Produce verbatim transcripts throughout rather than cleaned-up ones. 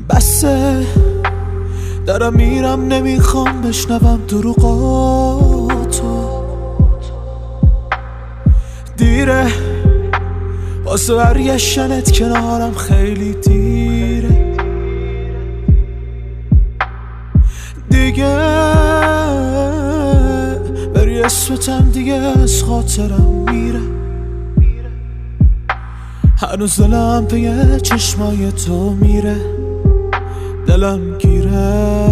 بسه دارم میرم، نمیخوام بشنوم دروغاتو. دیره واسه برگشتنت کنارم، خیلی دیره دیگه. بری اسمتم دیگه از خاطرم میره. هنوز دلم پی چشمای تو میره، دلم گیره.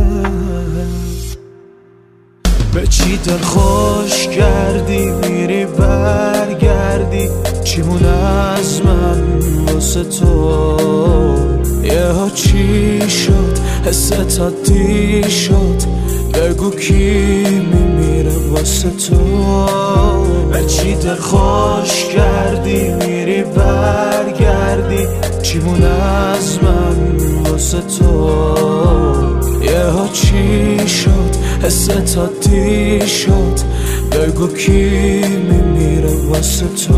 به چی دل خوش کردی میری برگردی، چیمونه از من واسه تو. یه ها چی شد حست عادی شد، بگو کی میمیره واسه تو. به چی دل خوش کردی میری برگردی، چیمونه از من واسه تو. یه ها چی شد حست عادی شد، بگو کی میمیره واسه تو.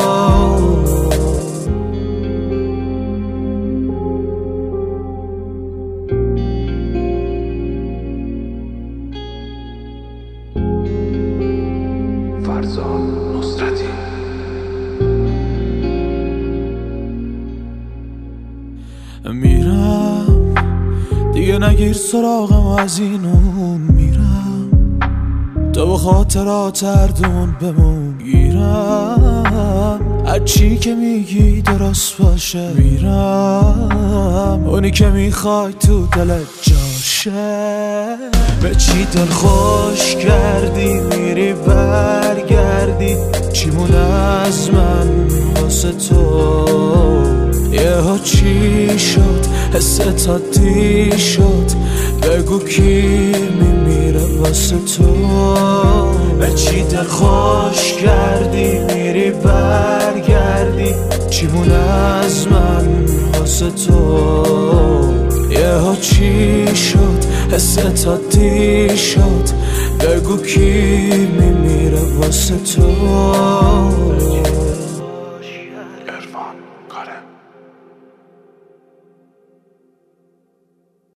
فرزاد نصرتی. میرم دیگه نگیر سراغم، از این اون میرم. تو به خاطرات اردون بمون گیرم. هرچی که میگی درست باشه میرم، اونی که میخوای تو دلت جاشه. به چی دل خوش کردی میری برگردی، چیمونه از من واسه تو. یه ها چی شد حست عادی شد، بگو کی میمیره واسه تو. به چی دل خوش کردی میری برگردی، چیمونه از من واسه تو. یه ها چی شد حست عادی شد، بگو کی میمیره واسه تو.